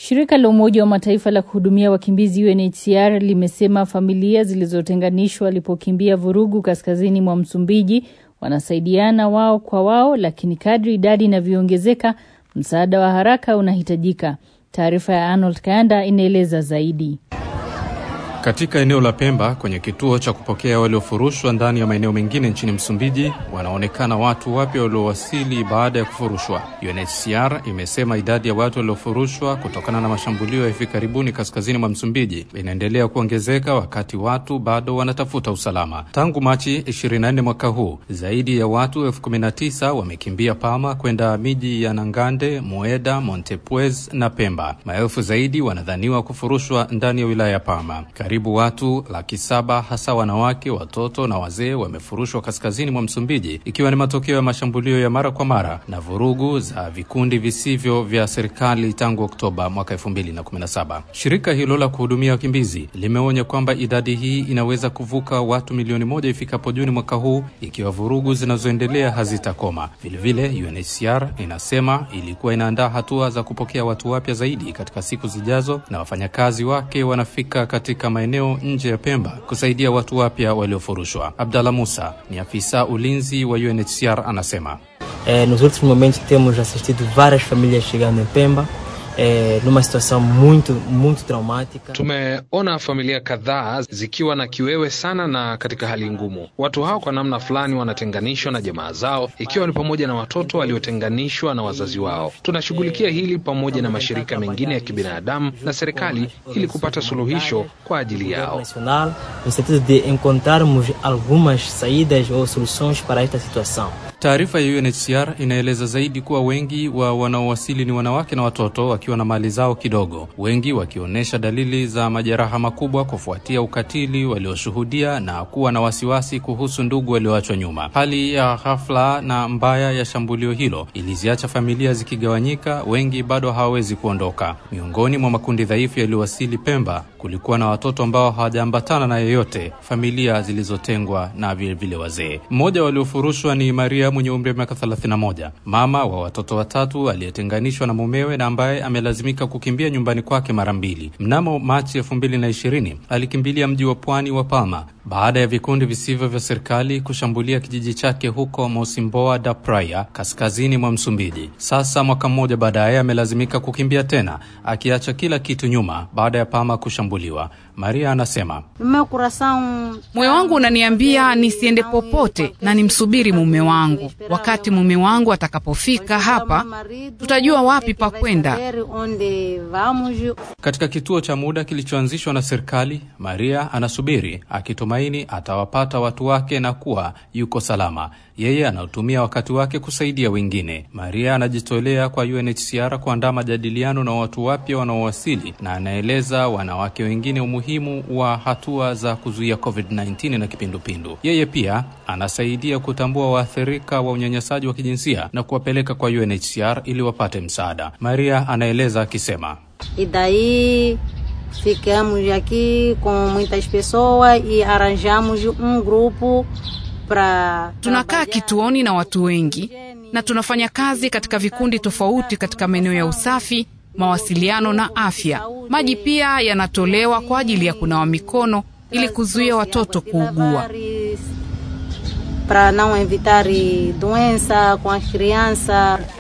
Shirika la Umoja wa Mataifa la kuhudumia wakimbizi UNHCR limesema familia zilizotenganishwa walipokimbia vurugu kaskazini mwa Msumbiji wanasaidiana wao kwa wao, lakini kadri idadi inavyoongezeka msaada wa haraka unahitajika. Taarifa ya Arnold Kayanda inaeleza zaidi. Katika eneo la Pemba, kwenye kituo cha kupokea waliofurushwa ndani ya maeneo mengine nchini Msumbiji, wanaonekana watu wapya waliowasili baada ya kufurushwa. UNHCR imesema idadi ya watu waliofurushwa kutokana na mashambulio ya hivi karibuni kaskazini mwa Msumbiji inaendelea kuongezeka wakati watu bado wanatafuta usalama. Tangu Machi 24 mwaka huu, zaidi ya watu 19,000 wamekimbia Palma kwenda miji ya Nangande, Moeda, Montepuez na Pemba. Maelfu zaidi wanadhaniwa kufurushwa ndani ya wilaya ya Palma. Karibu watu 700,000 hasa wanawake, watoto na wazee wamefurushwa kaskazini mwa Msumbiji, ikiwa ni matokeo ya mashambulio ya mara kwa mara na vurugu za vikundi visivyo vya serikali tangu Oktoba mwaka 2017. Shirika hilo la kuhudumia wakimbizi limeonya kwamba idadi hii inaweza kuvuka watu milioni 1 ifikapo Juni mwaka huu ikiwa vurugu zinazoendelea hazitakoma. Vilevile UNHCR inasema ilikuwa inaandaa hatua za kupokea watu wapya zaidi katika siku zijazo, na wafanyakazi wake wanafika katika maeneo nje ya Pemba kusaidia watu wapya waliofurushwa. Abdalla Musa ni afisa ulinzi wa UNHCR anasema, nos últimos momentos temos assistido várias famílias chegando em Pemba numa situação muito traumática. Tumeona familia kadhaa zikiwa na kiwewe sana na katika hali ngumu. Watu hao kwa namna fulani wanatenganishwa na jamaa zao, ikiwa ni pamoja na watoto waliotenganishwa na wazazi wao. Tunashughulikia hili pamoja na mashirika mengine ya kibinadamu na serikali ili kupata suluhisho kwa ajili yao. No sentido de encontrarmos algumas saídas ou soluções para esta situação. Taarifa ya UNHCR inaeleza zaidi kuwa wengi wa wanaowasili ni wanawake na watoto wakiwa na mali zao kidogo, wengi wakionyesha dalili za majeraha makubwa kufuatia ukatili walioshuhudia na kuwa na wasiwasi kuhusu ndugu walioachwa nyuma. Hali ya ghafla na mbaya ya shambulio hilo iliziacha familia zikigawanyika, wengi bado hawawezi kuondoka. Miongoni mwa makundi dhaifu yaliyowasili Pemba kulikuwa na watoto ambao hawajaambatana na yeyote, familia zilizotengwa na vile wazee. Mmoja waliofurushwa ni Maria mwenye umri wa miaka 31, mama wa watoto 3 aliyetenganishwa na mumewe na ambaye amelazimika kukimbia nyumbani kwake mara 2. Mnamo Machi 2020 alikimbilia mji wa pwani wa Palma baada ya vikundi visivyo vya serikali kushambulia kijiji chake huko Mocimboa da Praia kaskazini mwa Msumbiji. Sasa mwaka mmoja baadaye amelazimika kukimbia tena, akiacha kila kitu nyuma baada ya Palma kushambuliwa. Maria anasema, moyo wangu unaniambia nisiende popote na nimsubiri mume wangu. Wakati mume wangu atakapofika hapa, tutajua wapi pa kwenda. Katika kituo cha muda kilichoanzishwa na serikali, Maria anasubiri akitumaini atawapata watu wake na kuwa yuko salama. Yeye anatumia wakati wake kusaidia wengine. Maria anajitolea kwa UNHCR kuandaa majadiliano na watu wapya wanaowasili, na anaeleza wanawake wengine umuhimu wa hatua za kuzuia COVID-19 na kipindupindu. Yeye pia anasaidia kutambua waathirika wa unyanyasaji wa kijinsia na kuwapeleka kwa UNHCR ili wapate msaada. Maria anaeleza akisema, e daí ficamos aqui com muitas pessoas e arranjamos grupo para. Tunakaa kituoni na watu wengi na tunafanya kazi katika vikundi tofauti katika maeneo ya usafi, mawasiliano na afya. Maji pia yanatolewa kwa ajili ya kunawa mikono ili kuzuia watoto kuugua. Para não evitar doença com as crianças.